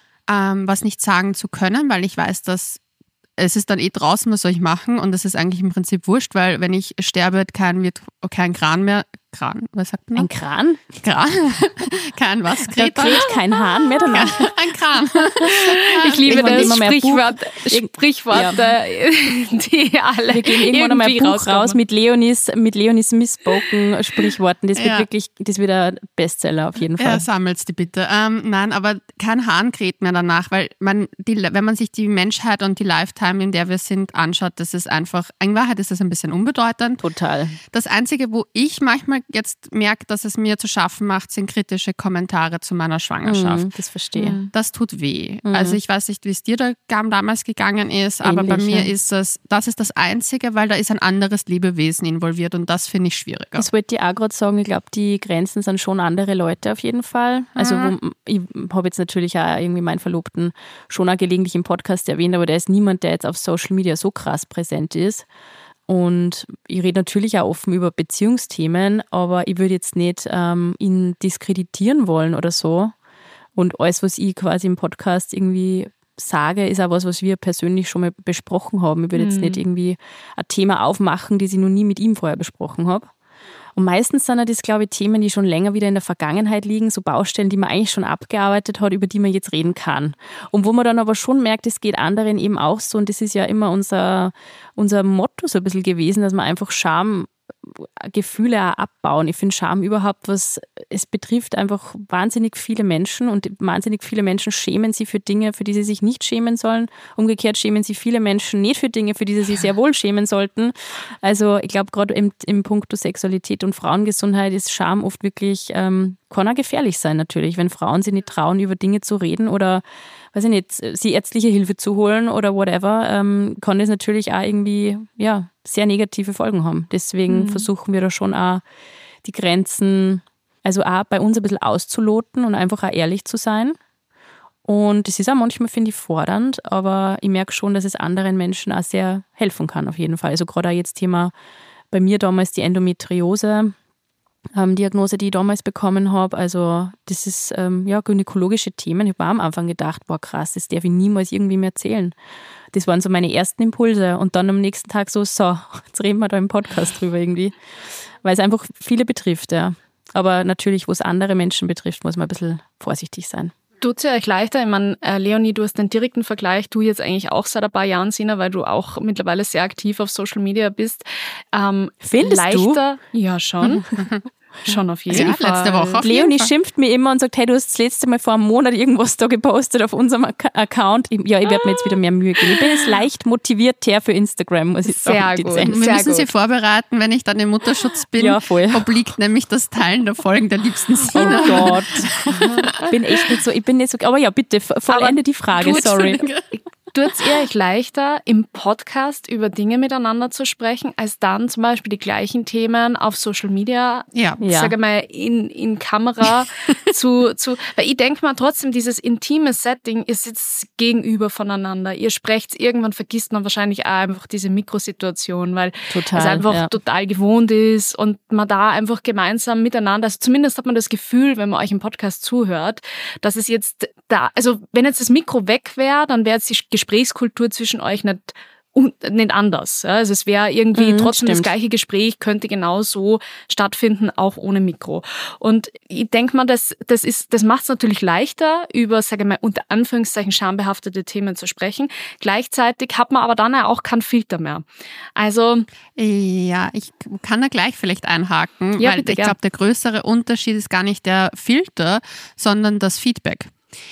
Speaker 2: was nicht sagen zu können, weil ich weiß, dass es ist dann draußen, was soll ich machen? Und das ist eigentlich im Prinzip wurscht, weil wenn ich sterbe, wird kein Kran mehr. Kran, was sagt man?
Speaker 3: Ein Kran?
Speaker 2: Kran? Kein was?
Speaker 3: Da kräht kein Hahn mehr danach.
Speaker 2: Ein Kran.
Speaker 1: Ich liebe das Sprichworte, die alle.
Speaker 3: Wir geben irgendwann einmal ein Buch raus mit Leonis Misspoken Sprichworten. Das wird ein Bestseller auf jeden Fall.
Speaker 2: Ja, sammelt's die bitte. Nein, aber kein Hahn kräht mehr danach, weil wenn man sich die Menschheit und die Lifetime, in der wir sind, anschaut, das ist einfach, in Wahrheit ist das ein bisschen unbedeutend.
Speaker 3: Total.
Speaker 2: Das Einzige, wo ich manchmal jetzt merke, dass es mir zu schaffen macht, sind kritische Kommentare zu meiner Schwangerschaft.
Speaker 3: Das verstehe.
Speaker 2: Das tut weh. Also ich weiß nicht, wie es dir damals gegangen ist, aber bei mir ist das ist das Einzige, weil da ist ein anderes Lebewesen involviert und das finde ich schwieriger.
Speaker 3: Das wollte ich auch gerade sagen, ich glaube, die Grenzen sind schon andere Leute auf jeden Fall. Also ich habe jetzt natürlich auch irgendwie meinen Verlobten schon auch gelegentlich im Podcast erwähnt, aber der ist niemand, der jetzt auf Social Media so krass präsent ist. Und ich rede natürlich auch offen über Beziehungsthemen, aber ich würde jetzt nicht ihn diskreditieren wollen oder so. Und alles, was ich quasi im Podcast irgendwie sage, ist auch was wir persönlich schon mal besprochen haben. Ich würde jetzt nicht irgendwie ein Thema aufmachen, das ich noch nie mit ihm vorher besprochen habe. Und meistens sind das, glaube ich, Themen, die schon länger wieder in der Vergangenheit liegen, so Baustellen, die man eigentlich schon abgearbeitet hat, über die man jetzt reden kann. Und wo man dann aber schon merkt, es geht anderen eben auch so. Und das ist ja immer unser Motto so ein bisschen gewesen, dass man einfach Schamgefühle auch abbauen. Ich finde Scham überhaupt es betrifft einfach wahnsinnig viele Menschen und wahnsinnig viele Menschen schämen sich für Dinge, für die sie sich nicht schämen sollen. Umgekehrt schämen sich viele Menschen nicht für Dinge, für die sie sich sehr wohl schämen sollten. Also ich glaube, gerade im Punkto Sexualität und Frauengesundheit ist Scham oft wirklich, kann auch gefährlich sein natürlich, wenn Frauen sich nicht trauen, über Dinge zu reden oder, weiß ich nicht, sie ärztliche Hilfe zu holen oder whatever, kann das natürlich auch irgendwie, ja, sehr negative Folgen haben. Deswegen versuchen wir da schon auch die Grenzen, also auch bei uns ein bisschen auszuloten und einfach auch ehrlich zu sein. Und das ist auch manchmal, finde ich, fordernd, aber ich merke schon, dass es anderen Menschen auch sehr helfen kann, auf jeden Fall. Also gerade auch jetzt Thema bei mir damals die Endometriose, Diagnose, die ich damals bekommen habe. Also das ist gynäkologische Themen. Ich habe am Anfang gedacht, boah krass, das darf ich niemals irgendwie mehr erzählen. Das waren so meine ersten Impulse. Und dann am nächsten Tag so, jetzt reden wir da im Podcast drüber irgendwie. Weil es einfach viele betrifft, ja. Aber natürlich, wo es andere Menschen betrifft, muss man ein bisschen vorsichtig sein.
Speaker 1: Tut es euch leichter? Ich meine, Leonie, du hast den direkten Vergleich, du jetzt eigentlich auch seit ein paar Jahren, Sina, weil du auch mittlerweile sehr aktiv auf Social Media bist.
Speaker 3: Findest
Speaker 1: leichter, du? Ja, schon. Schon auf jeden Fall.
Speaker 2: Letzte Woche auf
Speaker 3: Leonie
Speaker 2: jeden Fall.
Speaker 3: schimpft mir immer und sagt, hey, du hast das letzte Mal vor einem Monat irgendwas da gepostet auf unserem Account. Ich werde mir jetzt wieder mehr Mühe geben. Ich bin jetzt leicht motiviert her für Instagram, muss ich sagen.
Speaker 1: Sehr gut.
Speaker 2: Wir müssen Sie vorbereiten, wenn ich dann im Mutterschutz bin.
Speaker 3: Ja, voll.
Speaker 2: Obliegt nämlich das Teilen der Folgen der liebsten Sina.
Speaker 3: Oh Gott. Bin echt nicht so, ich bin nicht so, aber ja, bitte, vollende die Frage, sorry.
Speaker 1: Tut es ihr euch leichter, im Podcast über Dinge miteinander zu sprechen, als dann zum Beispiel die gleichen Themen auf Social Media, sage mal, in Kamera weil ich denke mal trotzdem, dieses intime Setting ist jetzt gegenüber voneinander. Ihr sprecht, irgendwann vergisst man wahrscheinlich auch einfach diese Mikrosituation, weil es einfach total gewohnt ist und man da einfach gemeinsam miteinander, also zumindest hat man das Gefühl, wenn man euch im Podcast zuhört, dass es jetzt da, also wenn jetzt das Mikro weg wäre, dann wäre jetzt die Gesprächskultur zwischen euch nicht anders. Also es wäre irgendwie trotzdem das gleiche Gespräch, könnte genauso stattfinden, auch ohne Mikro. Und ich denke mal, das macht es natürlich leichter, über, sage ich mal, unter Anführungszeichen schambehaftete Themen zu sprechen. Gleichzeitig hat man aber dann auch keinen Filter mehr. Also
Speaker 2: ja, ich kann da gleich vielleicht einhaken, weil ich glaube, der größere Unterschied ist gar nicht der Filter, sondern das Feedback.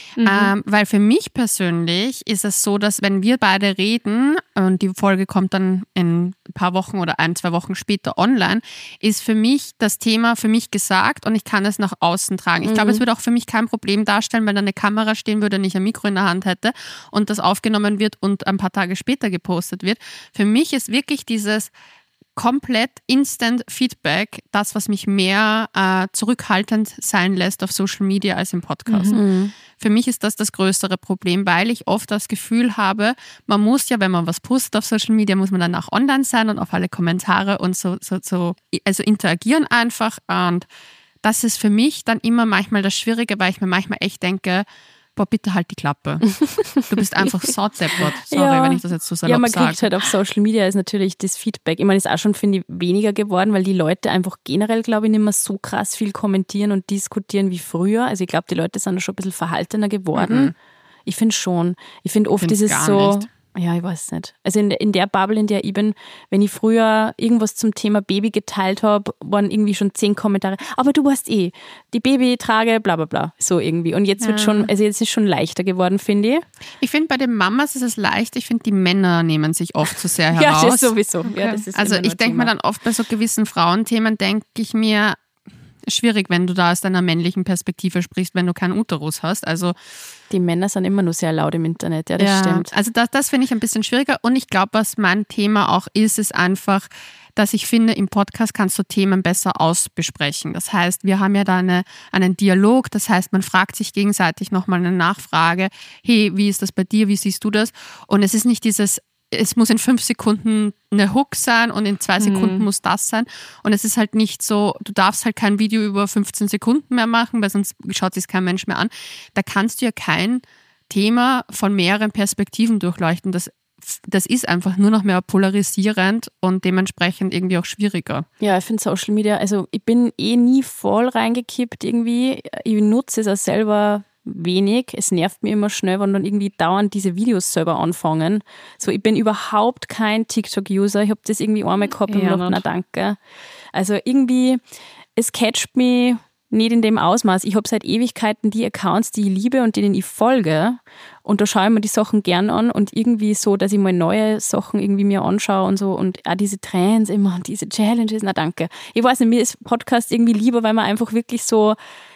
Speaker 2: Weil für mich persönlich ist es so, dass wenn wir beide reden und die Folge kommt dann in ein paar Wochen oder 1-2 Wochen später online, ist für mich das Thema für mich gesagt und ich kann es nach außen tragen. Ich glaube, es würde auch für mich kein Problem darstellen, wenn da eine Kamera stehen würde und ich ein Mikro in der Hand hätte und das aufgenommen wird und ein paar Tage später gepostet wird. Für mich ist wirklich dieses komplett Instant Feedback, das, was mich mehr zurückhaltend sein lässt auf Social Media als im Podcast. Für mich ist das größere Problem, weil ich oft das Gefühl habe, man muss ja, wenn man was postet auf Social Media, muss man danach online sein und auf alle Kommentare und so also interagieren einfach. Und das ist für mich dann immer manchmal das Schwierige, weil ich mir manchmal echt denke, boah, bitte halt die Klappe. Du bist einfach sautdeppert. Sorry, wenn ich das jetzt so salopp sage.
Speaker 3: Ja, man kriegt halt auf Social Media ist natürlich das Feedback. Ich meine, ist auch schon, finde ich, weniger geworden, weil die Leute einfach generell, glaube ich, nicht mehr so krass viel kommentieren und diskutieren wie früher. Also ich glaube, die Leute sind da schon ein bisschen verhaltener geworden. Ich finde schon. Ich finde oft ist es so...
Speaker 2: Nicht.
Speaker 3: Ja, ich weiß nicht. Also in der Bubble, in der ich bin, wenn ich früher irgendwas zum Thema Baby geteilt habe, waren irgendwie schon 10 Kommentare. Aber du weißt die Babytrage, bla bla bla. So irgendwie. Und jetzt wird schon, also jetzt ist schon leichter geworden, finde ich.
Speaker 2: Ich finde, bei den Mamas ist es leicht. Ich finde, die Männer nehmen sich oft zu sehr heraus.
Speaker 3: Ja, das sowieso. Okay. Ja, das ist
Speaker 2: also ich denke mir dann oft bei so gewissen Frauenthemen, denke ich mir, schwierig, wenn du da aus deiner männlichen Perspektive sprichst, wenn du keinen Uterus hast. Also
Speaker 3: die Männer sind immer nur sehr laut im Internet, ja, das stimmt.
Speaker 2: Also das finde ich ein bisschen schwieriger und ich glaube, was mein Thema auch ist einfach, dass ich finde, im Podcast kannst du Themen besser ausbesprechen. Das heißt, wir haben ja da einen Dialog, das heißt, man fragt sich gegenseitig nochmal eine Nachfrage, hey, wie ist das bei dir, wie siehst du das? Und es ist nicht dieses, es muss in 5 Sekunden eine Hook sein und in 2 Sekunden muss das sein. Und es ist halt nicht so, du darfst halt kein Video über 15 Sekunden mehr machen, weil sonst schaut sich kein Mensch mehr an. Da kannst du ja kein Thema von mehreren Perspektiven durchleuchten. Das ist einfach nur noch mehr polarisierend und dementsprechend irgendwie auch schwieriger.
Speaker 3: Ja, ich finde Social Media, also ich bin nie voll reingekippt irgendwie. Ich nutze es auch selber wenig. Es nervt mich immer schnell, wenn dann irgendwie dauernd diese Videos selber anfangen. So, ich bin überhaupt kein TikTok-User. Ich habe das irgendwie einmal gehabt und gedacht, na danke. Also irgendwie, es catcht mich nicht in dem Ausmaß. Ich habe seit Ewigkeiten die Accounts, die ich liebe und denen ich folge. Und da schaue ich mir die Sachen gern an und irgendwie so, dass ich mal neue Sachen irgendwie mir anschaue und so und auch diese Trends immer, diese Challenges, na danke. Ich weiß nicht, mir ist Podcast irgendwie lieber, weil man einfach wirklich so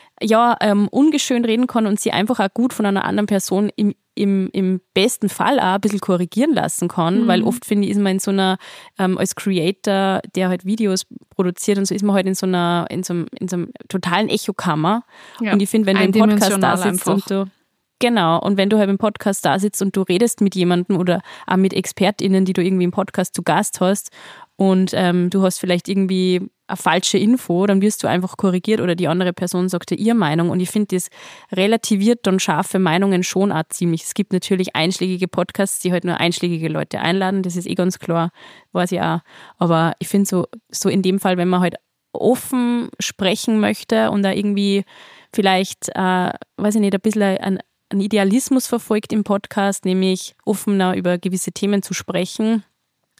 Speaker 3: ungeschönt reden kann und sie einfach auch gut von einer anderen Person im besten Fall auch ein bisschen korrigieren lassen kann, weil oft finde ich, ist man in so einer, als Creator, der halt Videos produziert und so, ist man halt in so einem totalen Echokammer. Ja, und ich finde, wenn du im Podcast da sitzt und wenn du halt im Podcast da sitzt und du redest mit jemandem oder auch mit ExpertInnen, die du irgendwie im Podcast zu Gast hast und du hast vielleicht irgendwie eine falsche Info, dann wirst du einfach korrigiert oder die andere Person sagt dir ihre Meinung und ich finde, das relativiert dann scharfe Meinungen schon auch ziemlich. Es gibt natürlich einschlägige Podcasts, die halt nur einschlägige Leute einladen, das ist eh ganz klar, weiß ich auch, aber ich finde so in dem Fall, wenn man halt offen sprechen möchte und da irgendwie vielleicht, weiß ich nicht, ein bisschen einen Idealismus verfolgt im Podcast, nämlich offener über gewisse Themen zu sprechen,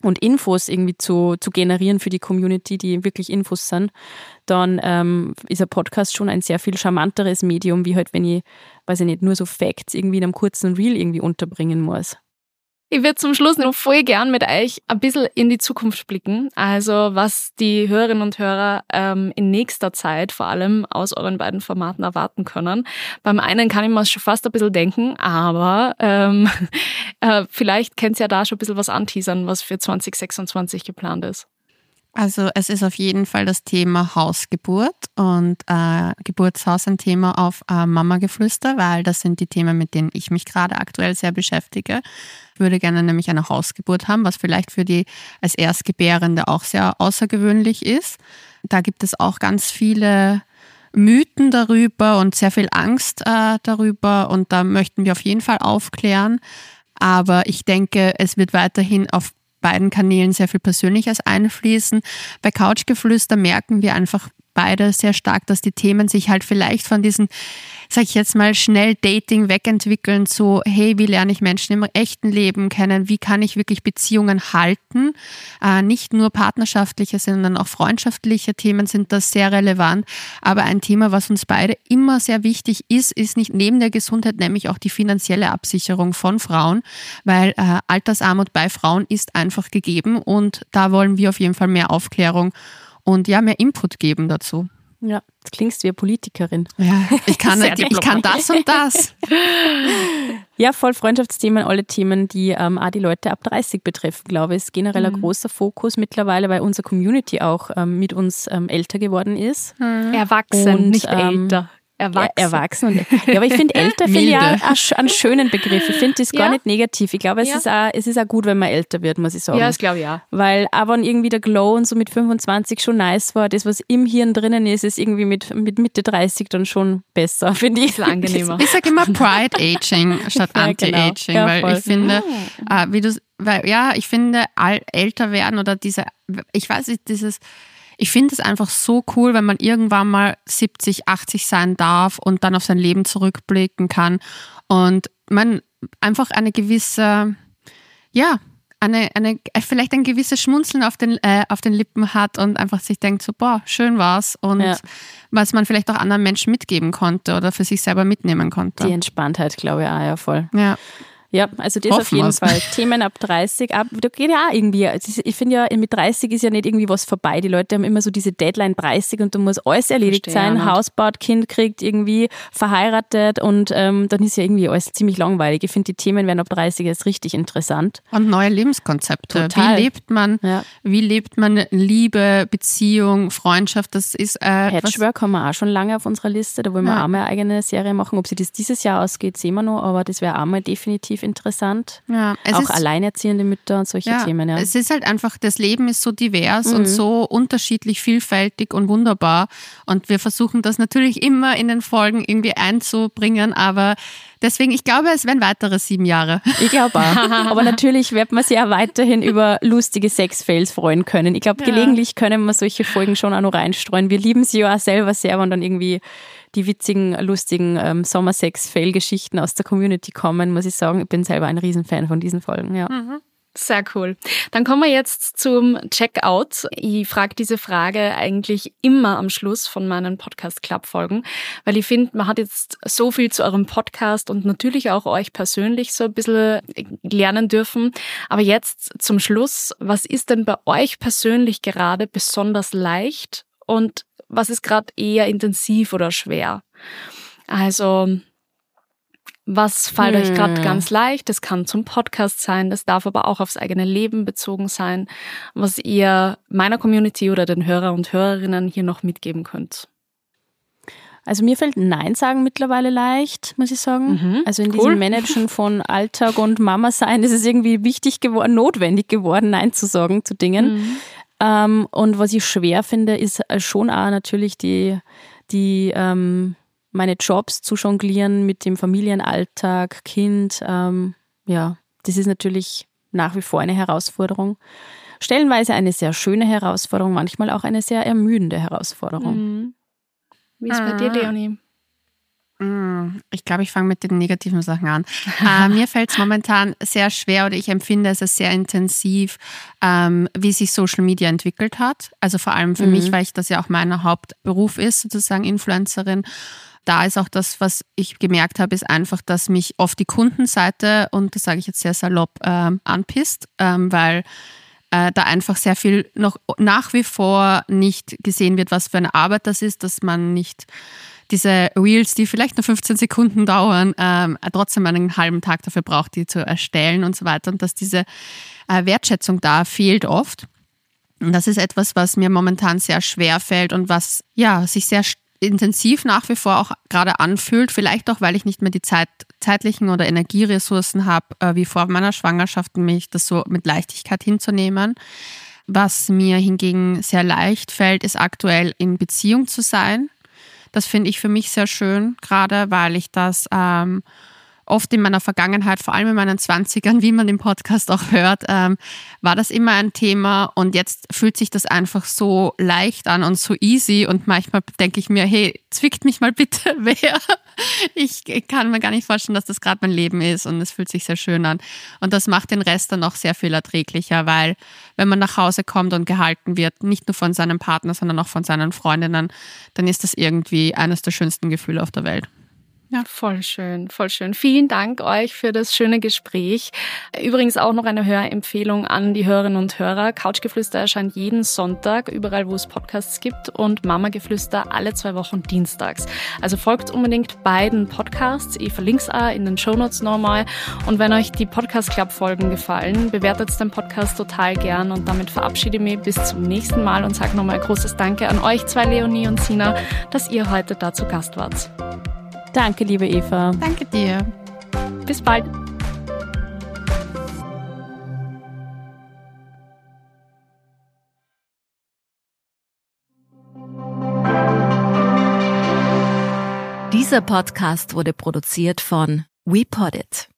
Speaker 3: und Infos irgendwie zu generieren für die Community, die wirklich Infos sind, dann ist ein Podcast schon ein sehr viel charmanteres Medium, wie halt, wenn ich, weiß ich nicht, nur so Facts irgendwie in einem kurzen Reel irgendwie unterbringen muss.
Speaker 1: Ich würde zum Schluss noch voll gern mit euch ein bisschen in die Zukunft blicken. Also was die Hörerinnen und Hörer in nächster Zeit vor allem aus euren beiden Formaten erwarten können. Beim einen kann ich mir schon fast ein bisschen denken, aber vielleicht könnt ihr ja da schon ein bisschen was anteasern, was für 2026 geplant ist.
Speaker 2: Also es ist auf jeden Fall das Thema Hausgeburt und Geburtshaus ein Thema auf Mama-Geflüster, weil das sind die Themen, mit denen ich mich gerade aktuell sehr beschäftige. Ich würde gerne nämlich eine Hausgeburt haben, was vielleicht für die als Erstgebärende auch sehr außergewöhnlich ist. Da gibt es auch ganz viele Mythen darüber und sehr viel Angst darüber und da möchten wir auf jeden Fall aufklären. Aber ich denke, es wird weiterhin auf beiden Kanälen sehr viel Persönliches einfließen. Bei Couchgeflüster merken wir einfach beide sehr stark, dass die Themen sich halt vielleicht von diesen, sag ich jetzt mal, schnell Dating wegentwickeln zu, hey, wie lerne ich Menschen im echten Leben kennen, wie kann ich wirklich Beziehungen halten, nicht nur partnerschaftliche, sondern auch freundschaftliche Themen sind das sehr relevant, aber ein Thema, was uns beide immer sehr wichtig ist nicht neben der Gesundheit, nämlich auch die finanzielle Absicherung von Frauen, weil Altersarmut bei Frauen ist einfach gegeben und da wollen wir auf jeden Fall mehr Aufklärung und ja, mehr Input geben dazu.
Speaker 3: Ja, das klingst wie eine Politikerin.
Speaker 2: Ja, ich kann das und das.
Speaker 3: Ja, voll Freundschaftsthemen, alle Themen, die auch die Leute ab 30 betreffen, glaube ich, ist generell ein großer Fokus mittlerweile, weil unsere Community auch mit uns älter geworden ist.
Speaker 1: Erwachsen,
Speaker 3: und,
Speaker 1: nicht älter.
Speaker 3: Erwachsen. Ja, aber ich finde älter finde ich auch einen schönen Begriff. Ich finde das gar nicht negativ. Ich glaube, es ist auch gut, wenn man älter wird, muss ich sagen.
Speaker 1: Ja, das glaube ich auch.
Speaker 3: Weil auch wenn irgendwie der Glow und so mit 25 schon nice war, das, was im Hirn drinnen ist irgendwie mit Mitte 30 dann schon besser, finde ich.
Speaker 1: Ein bisschen angenehmer.
Speaker 2: Ich sage immer Pride-Aging statt Anti-Aging,
Speaker 3: genau.
Speaker 2: weil ich finde, ich finde, älter werden oder ich finde es einfach so cool, wenn man irgendwann mal 70, 80 sein darf und dann auf sein Leben zurückblicken kann und man einfach eine gewisse, vielleicht ein gewisses Schmunzeln auf den Lippen hat und einfach sich denkt so, boah, schön war's und was man vielleicht auch anderen Menschen mitgeben konnte oder für sich selber mitnehmen konnte.
Speaker 3: Die Entspanntheit, glaube ich, auch, ja, voll.
Speaker 2: Ja.
Speaker 3: Ja, also das auf jeden Fall. Themen ab 30, da geht ja auch irgendwie, ich finde ja, mit 30 ist ja nicht irgendwie was vorbei. Die Leute haben immer so diese Deadline 30 und da muss alles erledigt sein. Haus baut, Kind kriegt, irgendwie verheiratet und dann ist ja irgendwie alles ziemlich langweilig. Ich finde, die Themen werden ab 30 jetzt richtig interessant.
Speaker 2: Und neue Lebenskonzepte.
Speaker 3: Total.
Speaker 2: Wie lebt man Liebe, Beziehung, Freundschaft? Das ist
Speaker 3: Patchwork haben wir auch schon lange auf unserer Liste. Da wollen wir auch mal eine eigene Serie machen. Ob sie das dieses Jahr ausgeht, sehen wir noch, aber das wäre auch mal definitiv interessant.
Speaker 2: Ja,
Speaker 3: auch alleinerziehende Mütter und solche Themen. Ja.
Speaker 2: Es ist halt einfach, das Leben ist so divers und so unterschiedlich, vielfältig und wunderbar. Und wir versuchen das natürlich immer in den Folgen irgendwie einzubringen, aber deswegen, ich glaube, es werden weitere 7 Jahre.
Speaker 3: Ich glaube auch. Aber natürlich wird man sich auch weiterhin über lustige Sex-Fails freuen können. Ich glaube, gelegentlich können wir solche Folgen schon auch noch reinstreuen. Wir lieben sie ja auch selber sehr, wenn dann irgendwie die witzigen, lustigen Sommersex-Fail-Geschichten aus der Community kommen, muss ich sagen. Ich bin selber ein Riesenfan von diesen Folgen. Ja.
Speaker 1: Sehr cool. Dann kommen wir jetzt zum Checkout. Ich frage diese Frage eigentlich immer am Schluss von meinen Podcast-Club-Folgen, weil ich finde, man hat jetzt so viel zu eurem Podcast und natürlich auch euch persönlich so ein bisschen lernen dürfen. Aber jetzt zum Schluss, was ist denn bei euch persönlich gerade besonders leicht und was ist gerade eher intensiv oder schwer? Also was fällt euch gerade ganz leicht? Das kann zum Podcast sein, das darf aber auch aufs eigene Leben bezogen sein, was ihr meiner Community oder den Hörer und Hörerinnen hier noch mitgeben könnt.
Speaker 3: Also mir fällt Nein sagen mittlerweile leicht, muss ich sagen. Also in diesem Managen von Alltag und Mama sein ist es irgendwie wichtig geworden, notwendig geworden, Nein zu sagen zu Dingen. Und was ich schwer finde, ist schon auch natürlich meine Jobs zu jonglieren mit dem Familienalltag, Kind. Das ist natürlich nach wie vor eine Herausforderung. Stellenweise eine sehr schöne Herausforderung, manchmal auch eine sehr ermüdende Herausforderung.
Speaker 1: Wie ist bei dir, Leonie?
Speaker 2: Ich glaube, ich fange mit den negativen Sachen an. Mir fällt es momentan sehr schwer oder ich empfinde es als sehr intensiv, wie sich Social Media entwickelt hat. Also vor allem für mich, weil das ja auch mein Hauptberuf ist, sozusagen Influencerin. Da ist auch das, was ich gemerkt habe, ist einfach, dass mich oft die Kundenseite, und das sage ich jetzt sehr salopp, anpisst, weil da einfach sehr viel noch nach wie vor nicht gesehen wird, was für eine Arbeit das ist, dass man nicht diese Reels, die vielleicht nur 15 Sekunden dauern, trotzdem einen halben Tag dafür braucht, die zu erstellen und so weiter. Und dass diese Wertschätzung da fehlt oft. Und das ist etwas, was mir momentan sehr schwer fällt und was ja sich sehr intensiv nach wie vor auch gerade anfühlt. Vielleicht auch, weil ich nicht mehr die zeitlichen oder Energieressourcen habe, wie vor meiner Schwangerschaft, mich das so mit Leichtigkeit hinzunehmen. Was mir hingegen sehr leicht fällt, ist aktuell in Beziehung zu sein. Das finde ich für mich sehr schön, gerade weil ich das oft in meiner Vergangenheit, vor allem in meinen 20ern, wie man im Podcast auch hört, war das immer ein Thema und jetzt fühlt sich das einfach so leicht an und so easy und manchmal denke ich mir, hey, zwickt mich mal bitte wer. Ich kann mir gar nicht vorstellen, dass das gerade mein Leben ist und es fühlt sich sehr schön an. Und das macht den Rest dann auch sehr viel erträglicher, weil wenn man nach Hause kommt und gehalten wird, nicht nur von seinem Partner, sondern auch von seinen Freundinnen, dann ist das irgendwie eines der schönsten Gefühle auf der Welt.
Speaker 1: Ja, voll schön, voll schön. Vielen Dank euch für das schöne Gespräch. Übrigens auch noch eine Hörempfehlung an die Hörerinnen und Hörer. Couchgeflüster erscheint jeden Sonntag, überall wo es Podcasts gibt, und Mamageflüster alle 2 Wochen dienstags. Also folgt unbedingt beiden Podcasts. Ich verlinke es auch in den Shownotes nochmal. Und wenn euch die Podcast Club Folgen gefallen, bewertet den Podcast total gern und damit verabschiede ich mich bis zum nächsten Mal und sage nochmal ein großes Danke an euch zwei, Leonie und Sina, dass ihr heute da zu Gast wart.
Speaker 3: Danke, liebe Eva.
Speaker 2: Danke dir.
Speaker 1: Bis bald.
Speaker 4: Dieser Podcast wurde produziert von WePoddit.